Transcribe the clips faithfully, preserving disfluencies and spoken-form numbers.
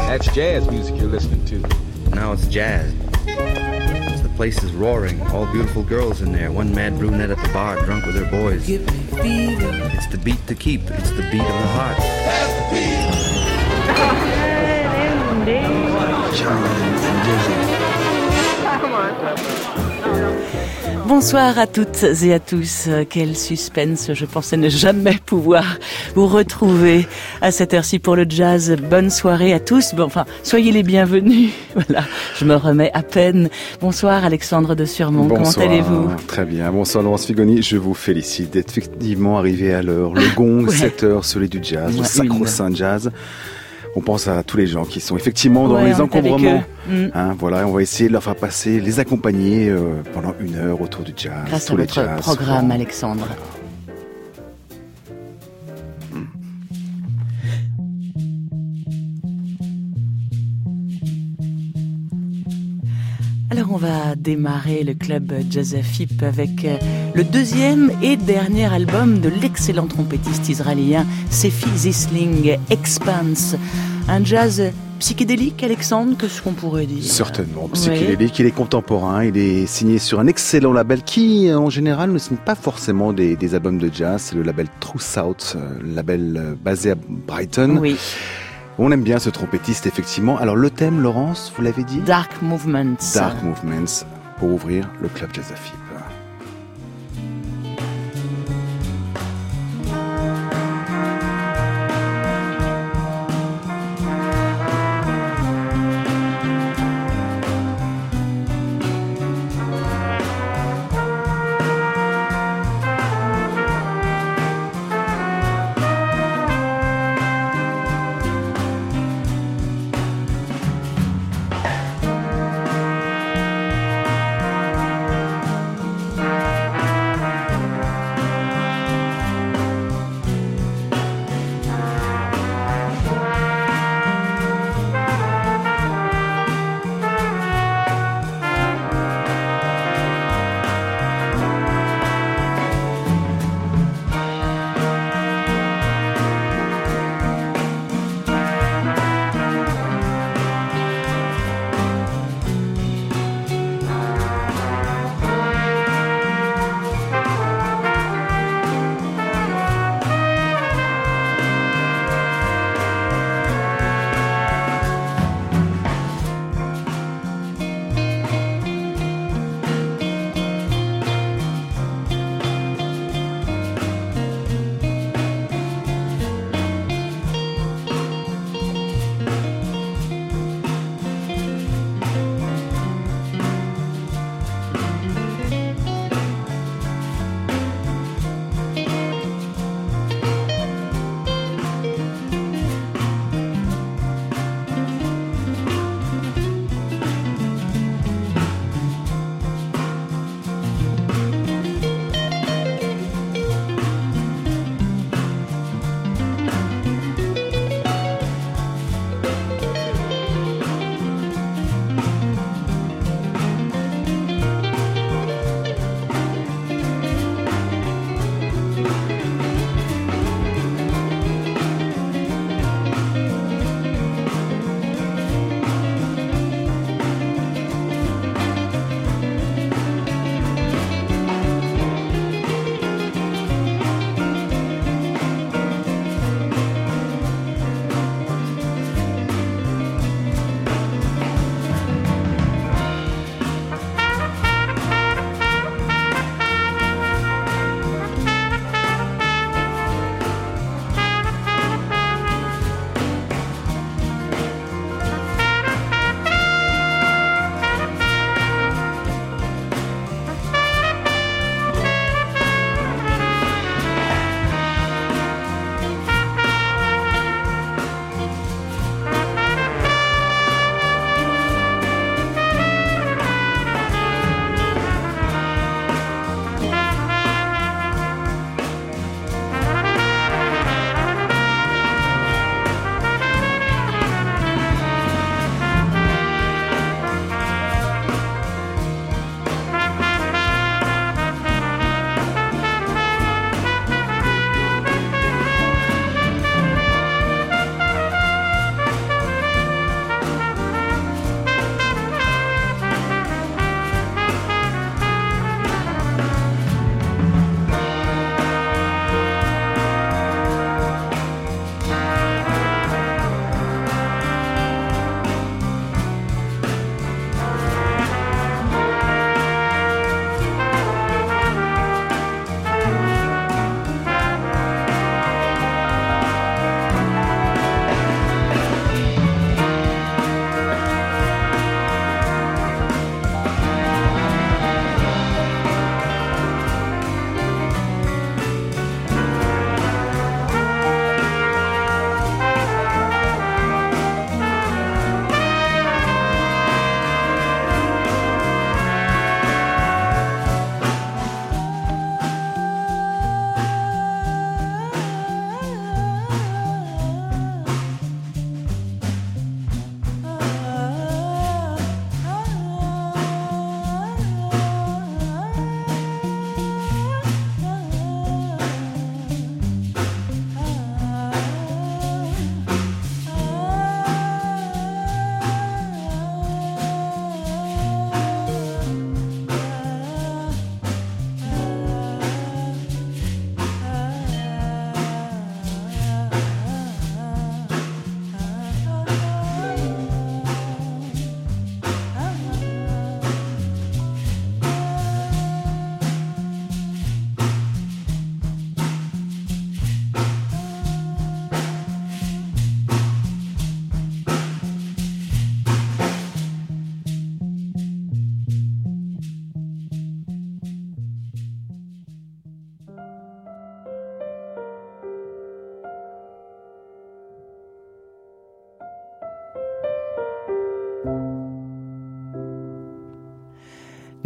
That's jazz music you're listening to. Now it's jazz. The place is roaring. All beautiful girls in there. One mad brunette at the bar, drunk with her boys. Give me fever. It's the beat to keep. It's the beat of the heart. That's the beat. Bonsoir à toutes et à tous. Quel suspense, je pensais ne jamais pouvoir vous retrouver à cette heure-ci pour le jazz. Bonne soirée à tous. Bon, enfin, soyez les bienvenus. Voilà, je me remets à peine. Bonsoir Alexandre de Surmont, Bonsoir, comment allez-vous? Très bien, bonsoir Laurence Figoni, je vous félicite d'être effectivement arrivé à l'heure. Le gong, ouais. sept heures, celui du jazz, ouais, le sacro-saint jazz. On pense à tous les gens qui sont effectivement dans ouais, les encombrements. Mmh. Hein, voilà, on va essayer de leur faire passer, les accompagner euh, pendant une heure autour du jazz. Grâce tous à les votre jazz, programme, bon. Alexandre. Voilà. Mmh. Alors on va démarrer le club Jazz F I P avec le deuxième et dernier album de l'excellent trompettiste israélien Sefi Zisling, Expanse. Un jazz psychédélique, Alexandre, qu'est-ce qu'on pourrait dire? Certainement, psychédélique, oui. Il est contemporain, il est signé sur un excellent label qui, en général, ne signe pas forcément des, des albums de jazz. C'est le label True South, le label basé à Brighton. Oui. On aime bien ce trompettiste, effectivement. Alors, le thème, Laurence, vous l'avez dit? Dark Movements. Dark Movements, pour ouvrir le club Jazz F I P.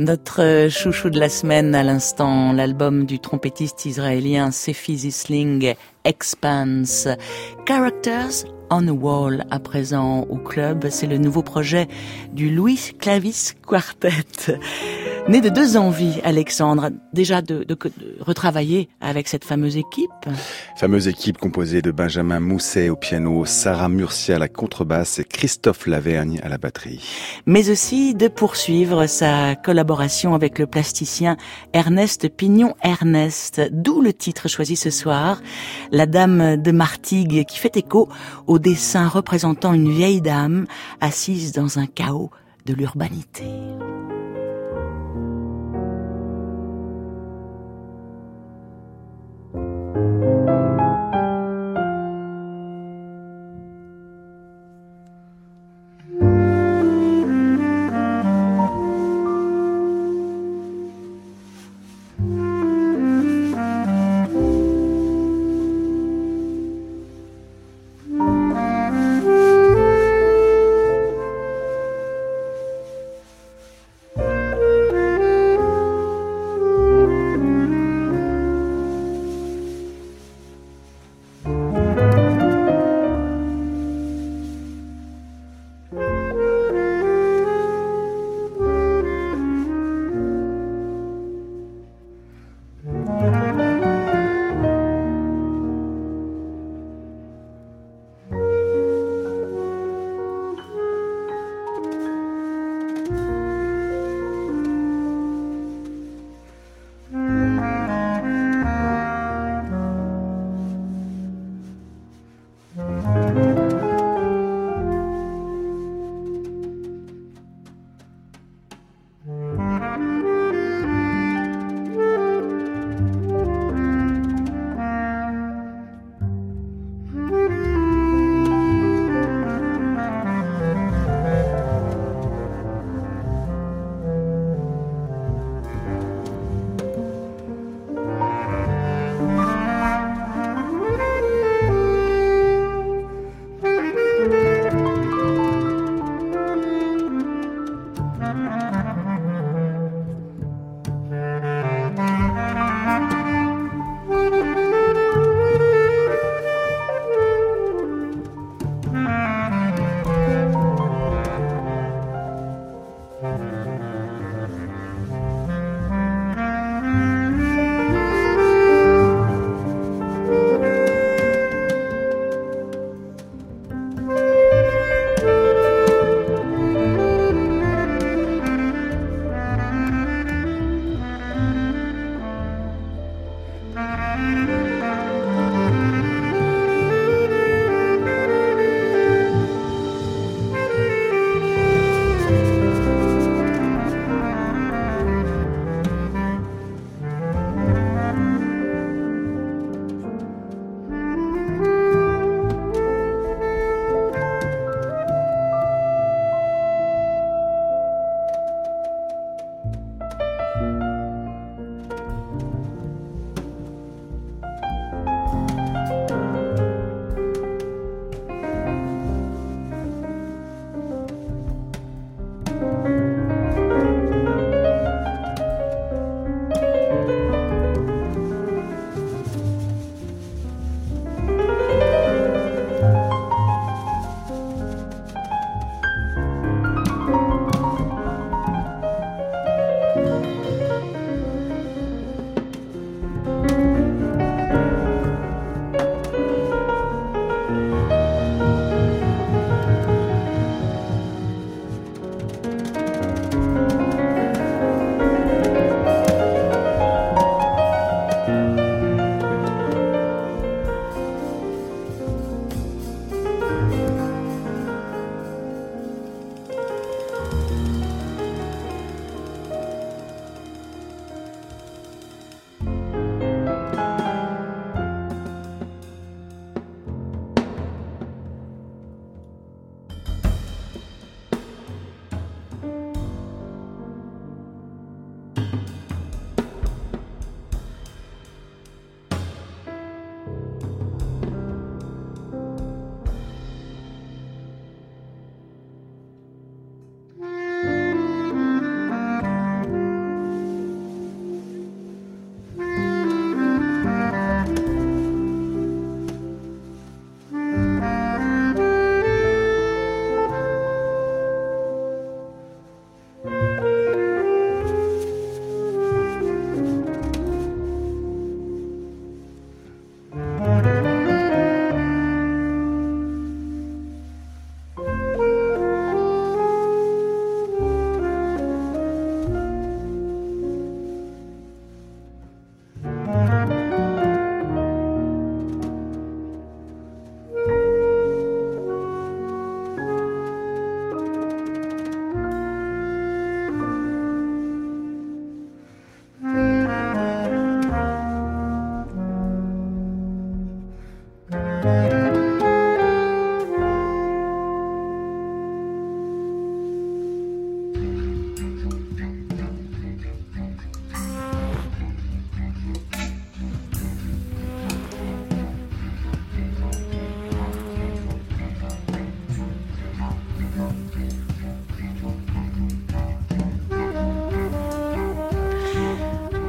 Notre chouchou de la semaine à l'instant, l'album du trompettiste israélien Sefi Zisling, Expanse. Characters on a Wall à présent au club, c'est le nouveau projet du Louis Clavis Quartet. Né de deux envies, Alexandre, déjà de, de, de retravailler avec cette fameuse équipe. Fameuse équipe composée de Benjamin Mousset au piano, Sarah Murcia à la contrebasse et Christophe Lavergne à la batterie. Mais aussi de poursuivre sa collaboration avec le plasticien Ernest Pignon-Ernest, d'où le titre choisi ce soir, La Dame de Martigues, qui fait écho au dessin représentant une vieille dame assise dans un chaos de l'urbanité.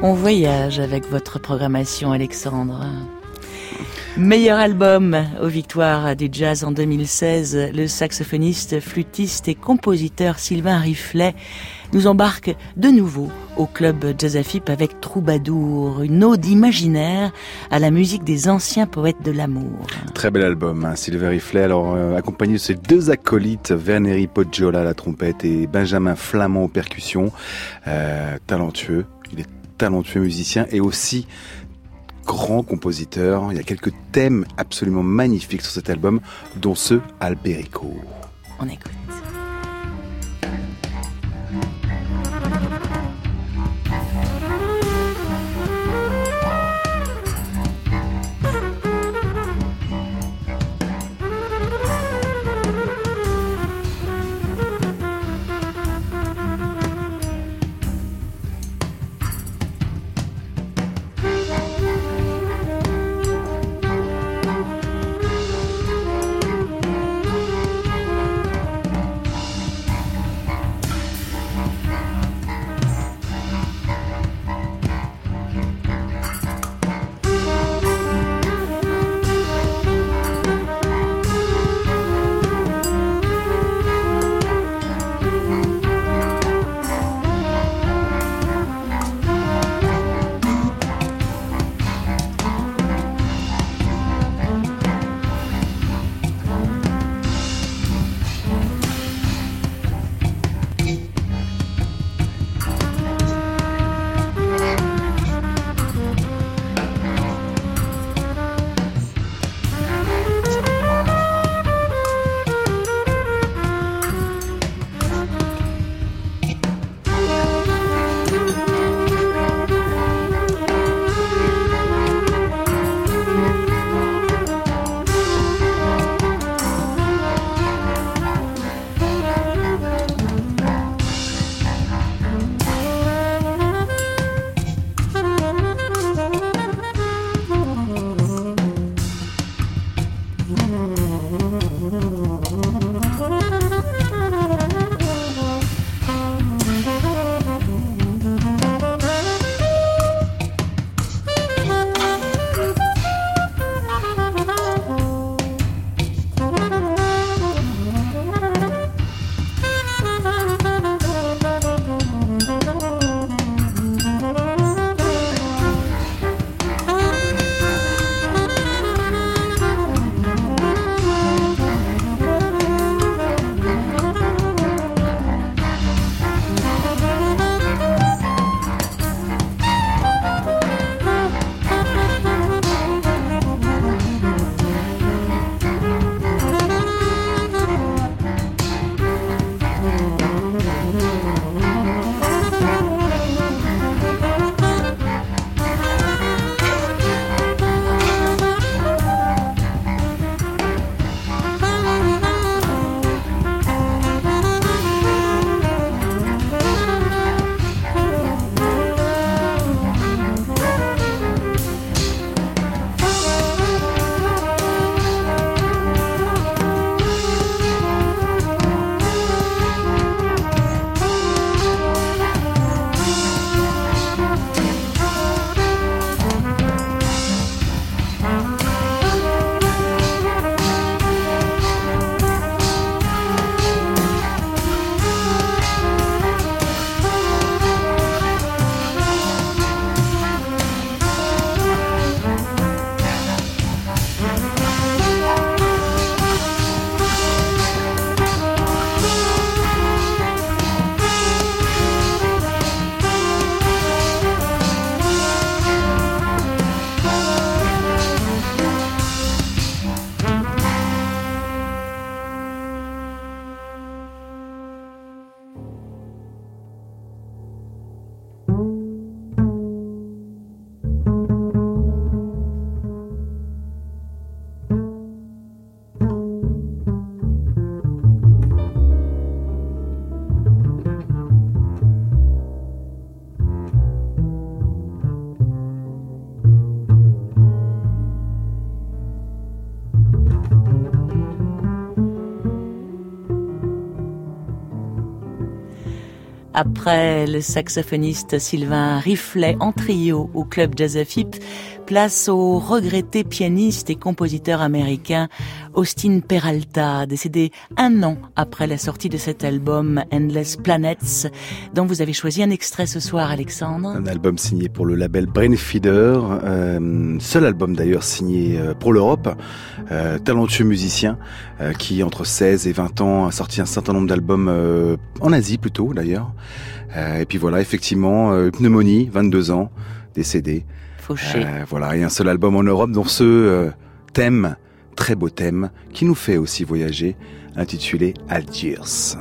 On voyage avec votre programmation, Alexandre. Meilleur album aux victoires du jazz en deux mille seize, le saxophoniste, flûtiste et compositeur Sylvain Riflet nous embarque de nouveau au club Jazz F I P avec Troubadour, une ode imaginaire à la musique des anciens poètes de l'amour. Très bel album, hein, Sylvain Riflet, alors euh, accompagné de ses deux acolytes, Verneri Poggiola à la trompette et Benjamin Flamand aux percussions. Euh, talentueux, il est talentueux musicien et aussi grand compositeur. Il y a quelques thèmes absolument magnifiques sur cet album, dont ceux Alberico. On écoute. Après le saxophoniste Sylvain Riflet en trio au club Jazz F I P, place au regretté pianiste et compositeur américain Austin Peralta, décédé un an après la sortie de cet album Endless Planets, dont vous avez choisi un extrait ce soir, Alexandre. Un album signé pour le label Brainfeeder, euh, seul album d'ailleurs signé pour l'Europe, euh, talentueux musicien euh, qui entre seize et vingt ans a sorti un certain nombre d'albums euh, en Asie plutôt d'ailleurs. Euh, et puis voilà, effectivement, euh, pneumonie, vingt-deux ans, décédé. Fauché. Euh, voilà, et un seul album en Europe dont ce euh, thème, très beau thème, qui nous fait aussi voyager, intitulé Algiers.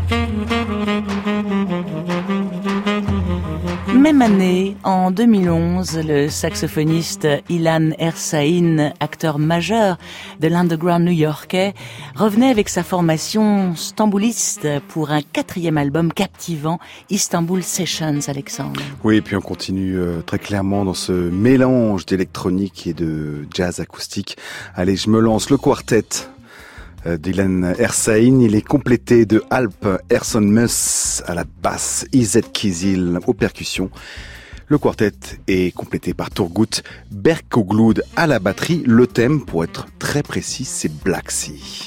Même année, en deux mille onze, le saxophoniste Ilan Ersaïn, acteur majeur de l'underground new-yorkais, revenait avec sa formation stambouliste pour un quatrième album captivant, Istanbul Sessions, Alexandre. Oui, et puis on continue euh, très clairement dans ce mélange d'électronique et de jazz acoustique. Allez, je me lance, le quartet d'Ilan Ersaïn, il est complété de Alp Erasmus à la basse, Izzet Kizil aux percussions. Le quartet est complété par Turgut Berkoglu à la batterie. Le thème, pour être très précis, c'est Black Sea.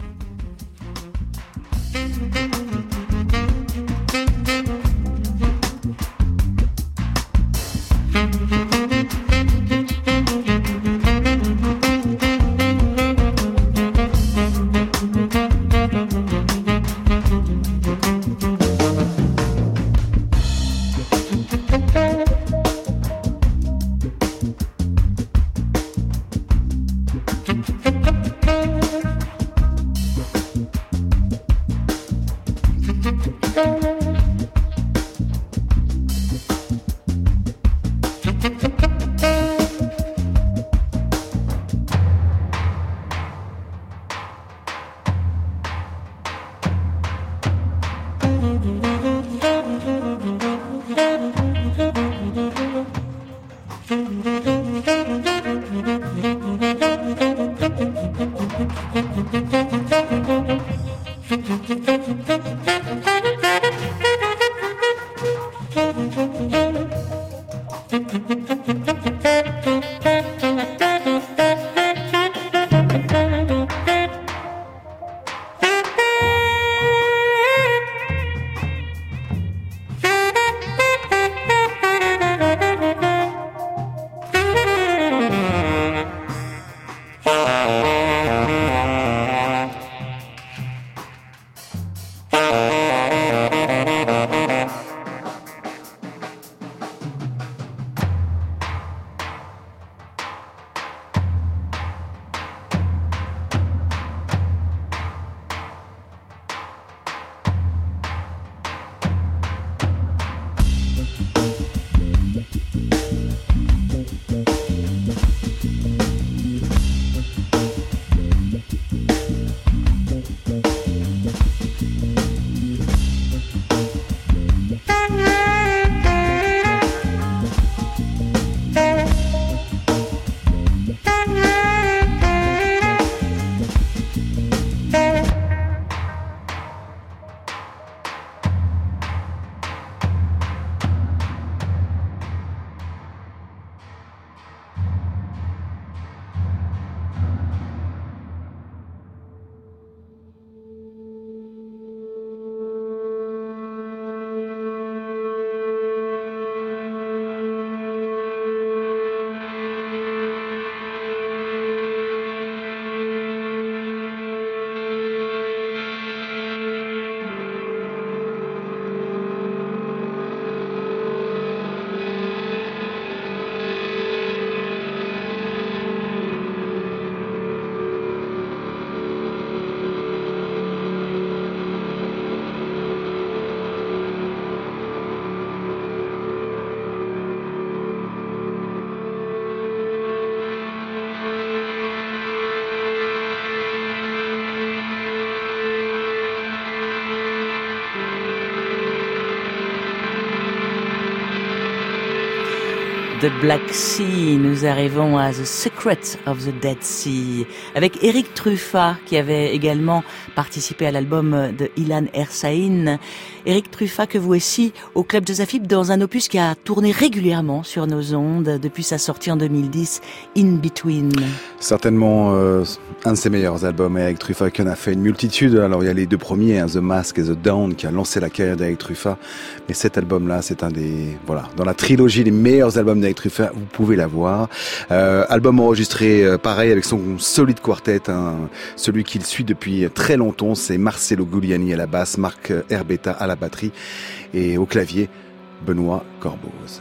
The Black Sea, nous arrivons à The Secret of the Dead Sea, avec Eric Truffat, qui avait également participé à l'album de Ilan Ersaïn. Eric Truffat, que vous aussi au Club Jazz A F I B, dans un opus qui a tourné régulièrement sur nos ondes depuis sa sortie en deux mille dix, In Between. Certainement euh, un de ses meilleurs albums, Eric Truffat, qui en a fait une multitude. Alors il y a les deux premiers, hein, The Mask et The Dawn, qui a lancé la carrière d'Eric Truffat. Mais cet album-là, c'est un des, voilà, dans la trilogie des meilleurs albums d'Eric Truffat, vous pouvez l'avoir. Euh, album enregistré, euh, pareil, avec son solide quartet, hein, celui qu'il suit depuis très longtemps, c'est Marcelo Giuliani à la basse, Marc Herbetta à la batterie et au clavier, Benoît Corboz.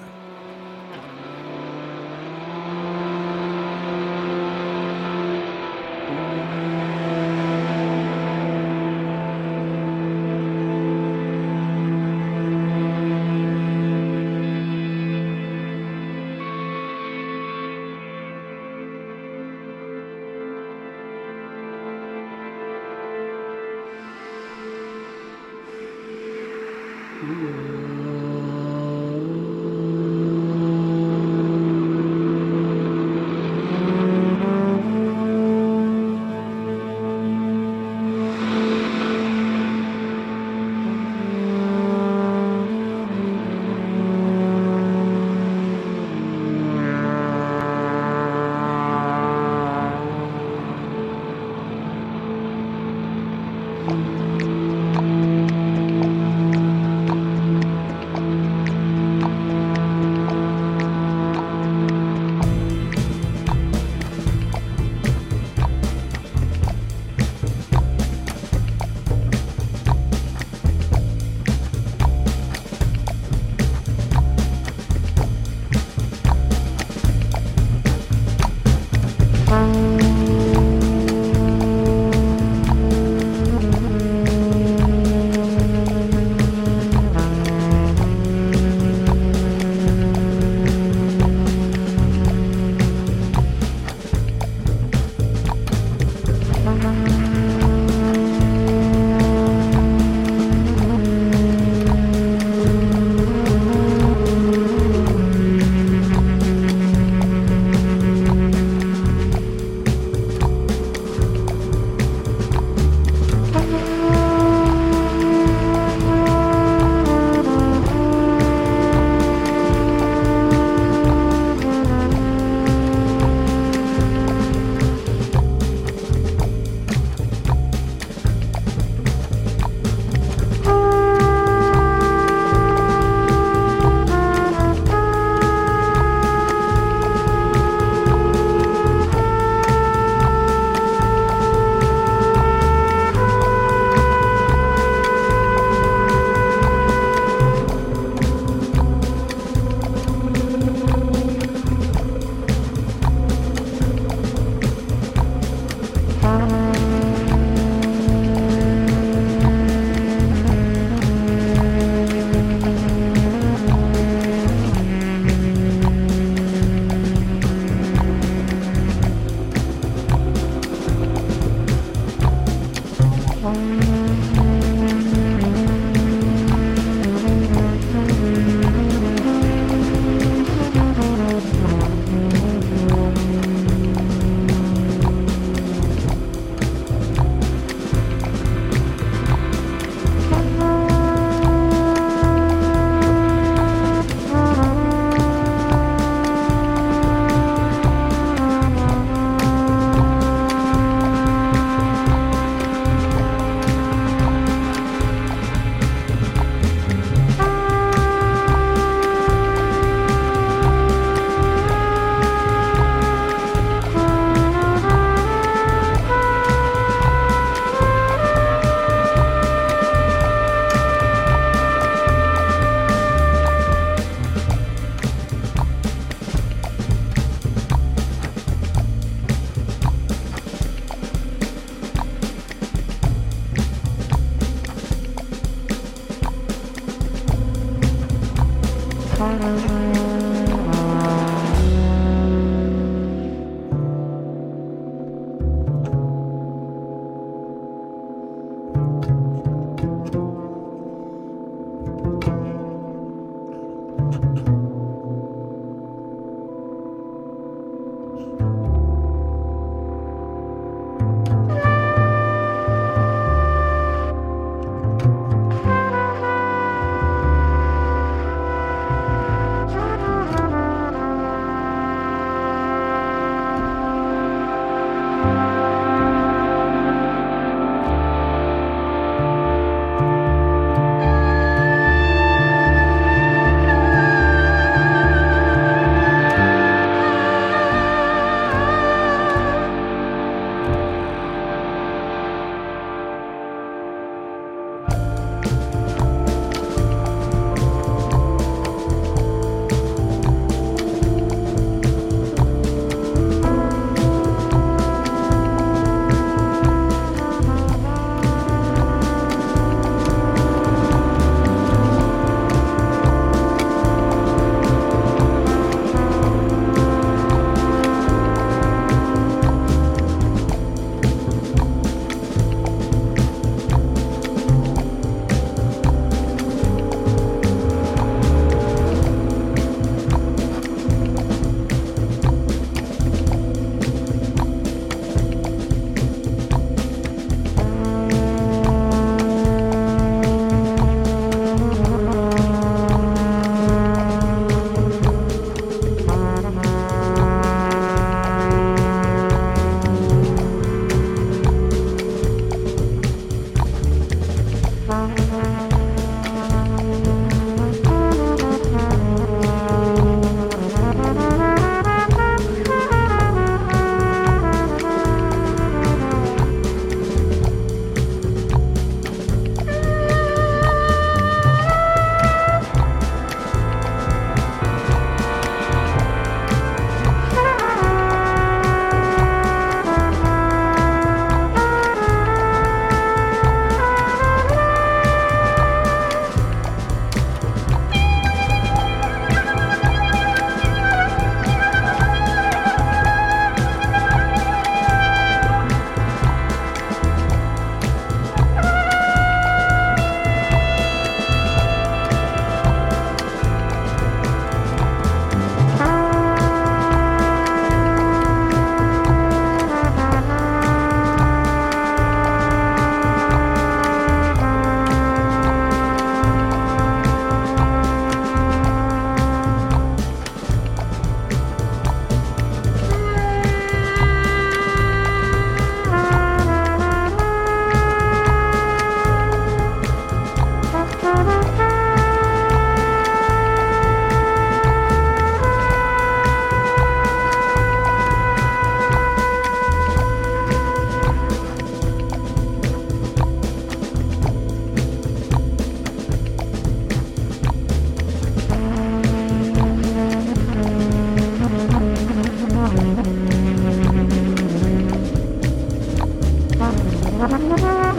Thank you.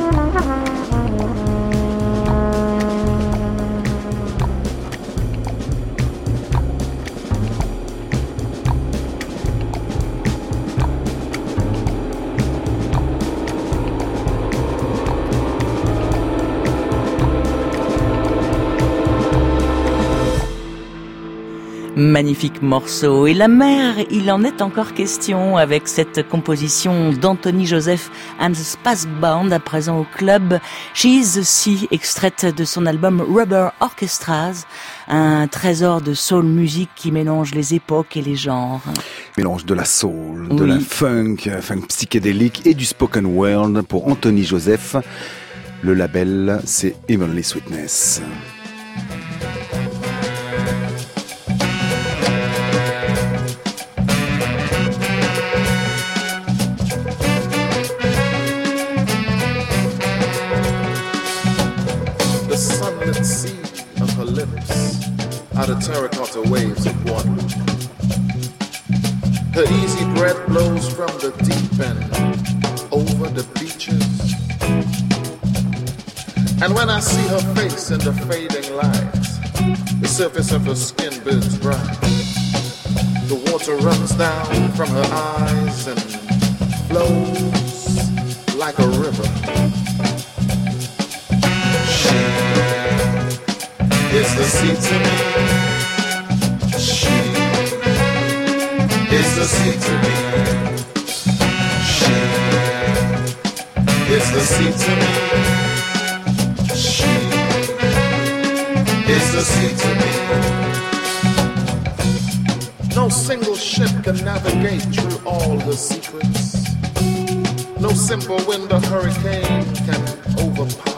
Magnifique morceau. Et la mer, il en est encore question avec cette composition d'Anthony Joseph and the Space Band, à présent au club She is the Sea, extraite de son album Rubber Orchestras, un trésor de soul music qui mélange les époques et les genres. Mélange de la soul, oui. de la funk, funk psychédélique et du spoken word pour Anthony Joseph. Le label, c'est Heavenly Sweetness. Out of terracotta waves of water. Her easy breath blows from the deep end over the beaches. And when I see her face in the fading light, the surface of her skin burns bright. The water runs down from her eyes and flows like a river. Is the sea to me. She is the sea to me. She is the sea to me. She is the sea to me. No single ship can navigate through all her secrets. No simple wind or hurricane can overpower.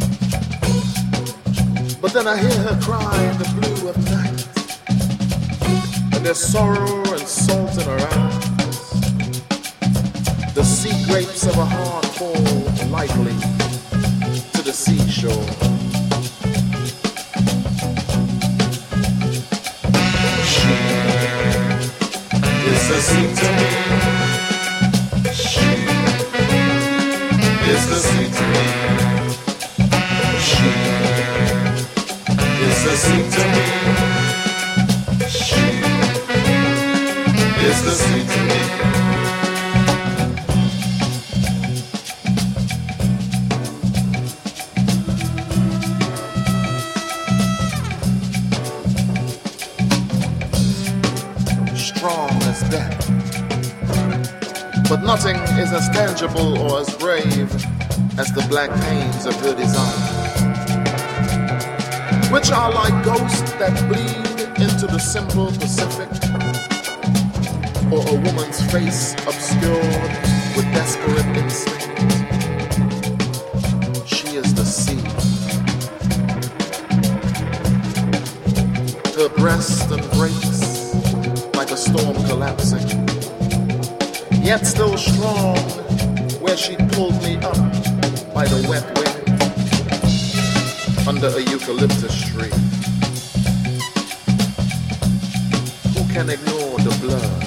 But then I hear her cry in the blue of night, and there's sorrow and salt in her eyes. The sea grapes of her heart fall lightly to the seashore. She is the sea to me. She is the sea to me. She is the sea to me. She is the sea to me. Strong as death, but nothing is as tangible or as brave as the black pains of her desire, which are like ghosts that bleed into the simple Pacific, or a woman's face obscured with desperate instinct. She is the sea. Her breast embraces like a storm collapsing, yet still strong where she pulled me up by the wet wind under a eucalyptus tree. Who can ignore the blood?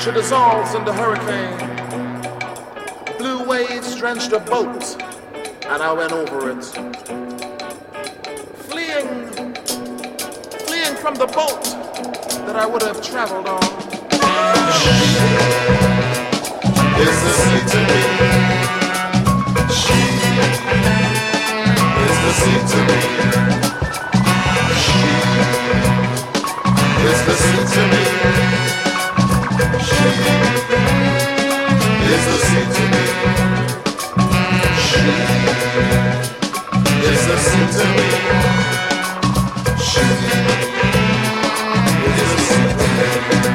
She dissolves in the hurricane. Blue waves drenched a boat, and I went over it. Fleeing, fleeing from the boat that I would have traveled on. Is the sea to me? She is the sea to me. She is the sea to me. She is the sea to me. She is the sea to me. She is the sea to me.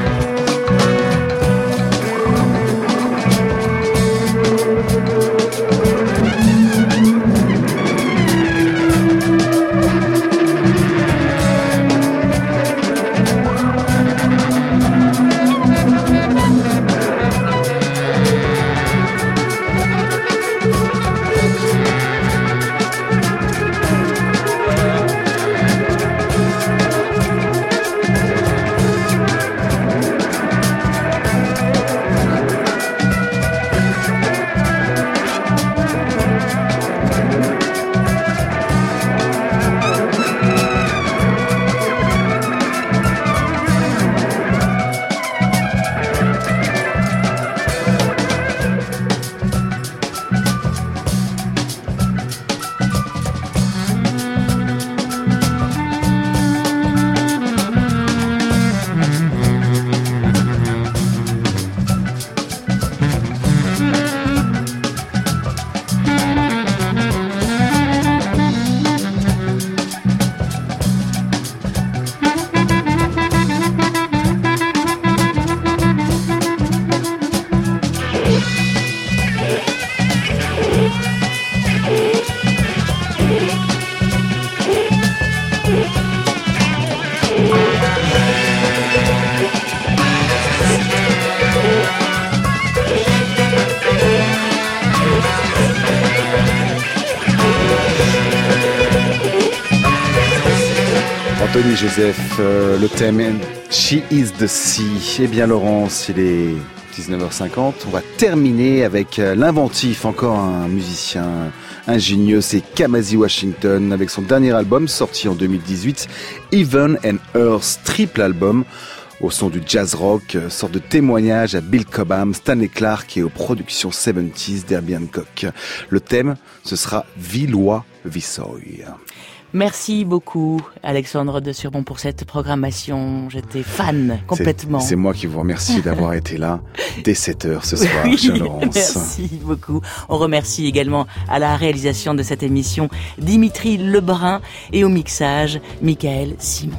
Anthony Joseph, euh, le thème She is the Sea. Eh bien Laurence, il est dix-neuf heures cinquante. On va terminer avec l'inventif, encore un musicien ingénieux, c'est Kamasi Washington avec son dernier album sorti en deux mille dix-huit, Heaven and Earth, triple album au son du jazz rock, sorte de témoignage à Bill Cobham, Stanley Clarke et aux productions soixante-dix d'Herbie Hancock. Le thème, ce sera Villois Vissoy. Merci beaucoup, Alexandre de Surbon, pour cette programmation. J'étais fan, complètement. C'est, c'est moi qui vous remercie d'avoir été là dès sept heures ce soir, oui, chère Laurence. Merci beaucoup. On remercie également à la réalisation de cette émission Dimitri Lebrun et au mixage, Michael Simon.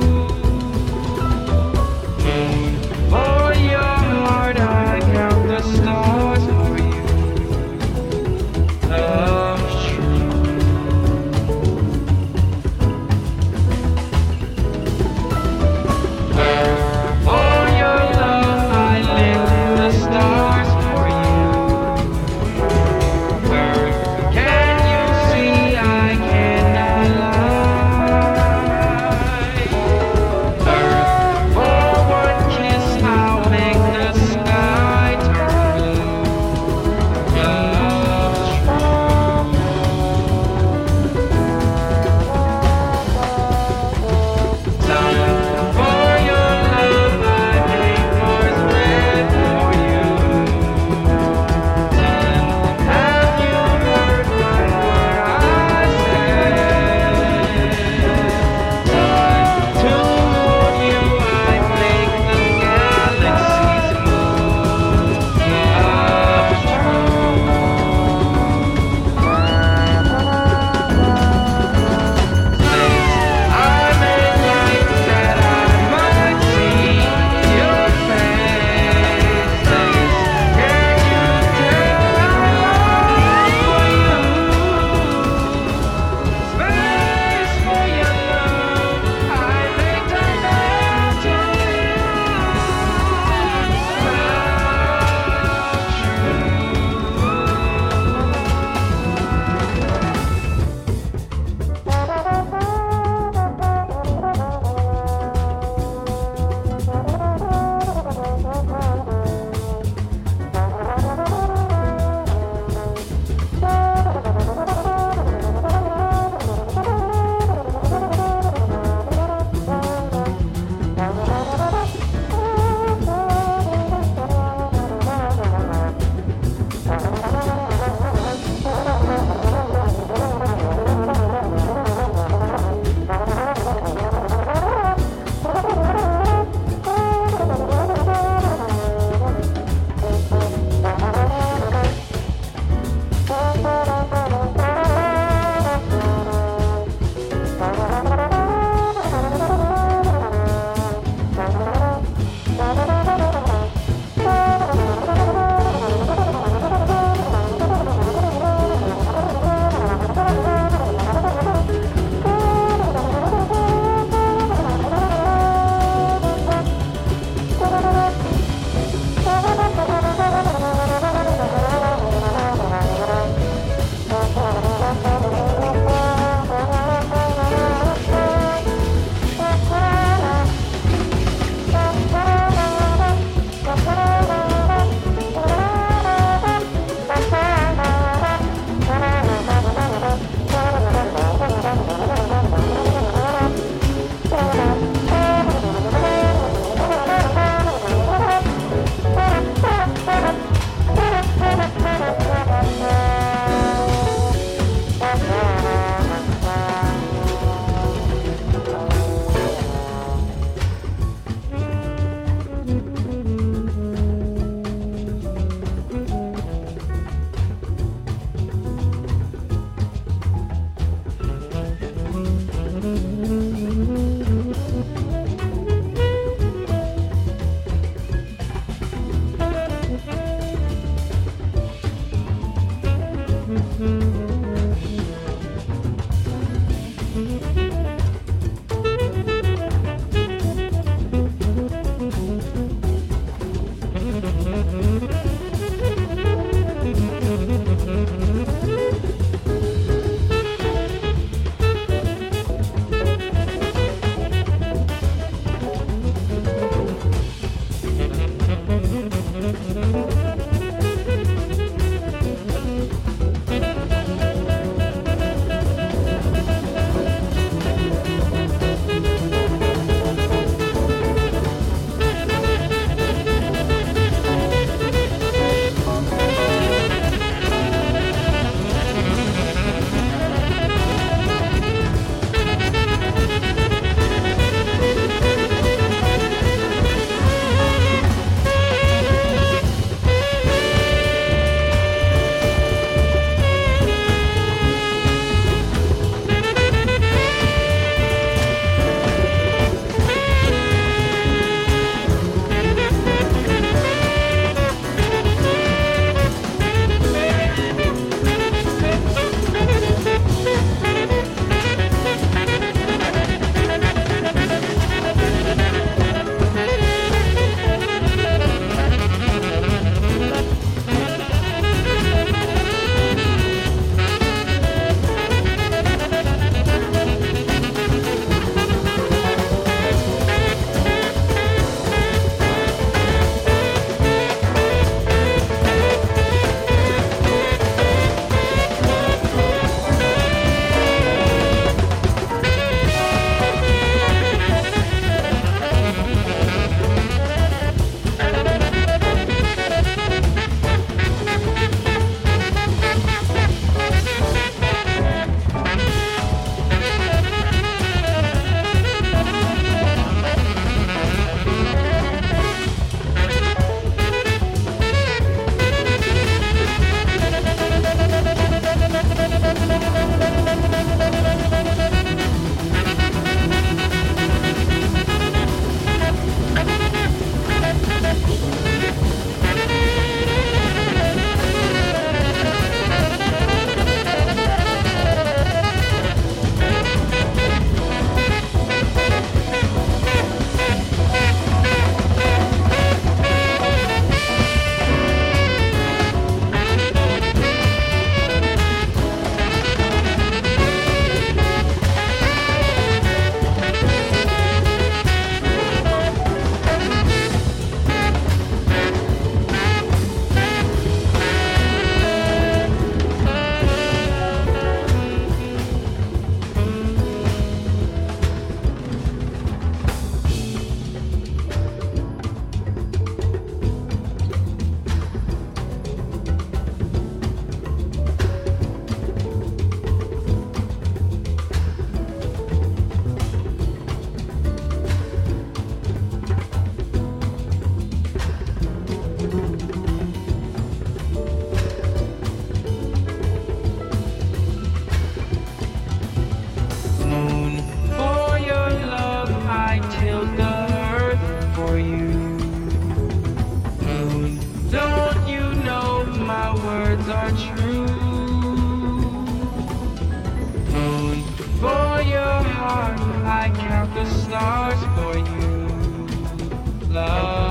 For your heart I count the words are true. Moon, for your heart, I count the stars for you. Love.